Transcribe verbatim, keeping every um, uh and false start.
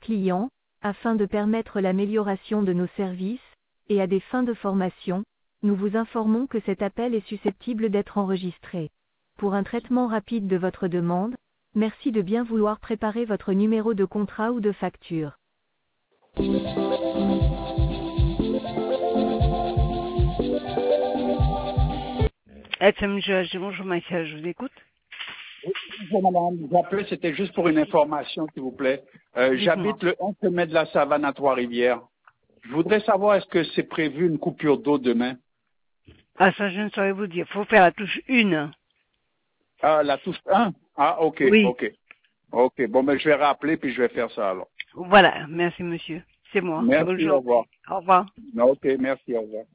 clients, afin de permettre l'amélioration de nos services, et à des fins de formation, nous vous informons que cet appel est susceptible d'être enregistré. Pour un traitement rapide de votre demande, merci de bien vouloir préparer votre numéro de contrat ou de facture. F M G H, bonjour Michael, je vous écoute. Bonjour madame, j'appelais, c'était juste pour une information s'il vous plaît. Euh, J'habite le onze mai de la Savane à Trois-Rivières. Je voudrais savoir est-ce que c'est prévu une coupure d'eau demain? Ah ça je ne saurais vous dire, faut faire la touche une. Ah, la touche un? Ah, ok, Oui. ok. Ok, bon ben je vais rappeler puis je vais faire ça alors. Voilà, merci monsieur, c'est moi. Merci, Bonjour. au revoir. Au revoir. Ok, merci, au revoir.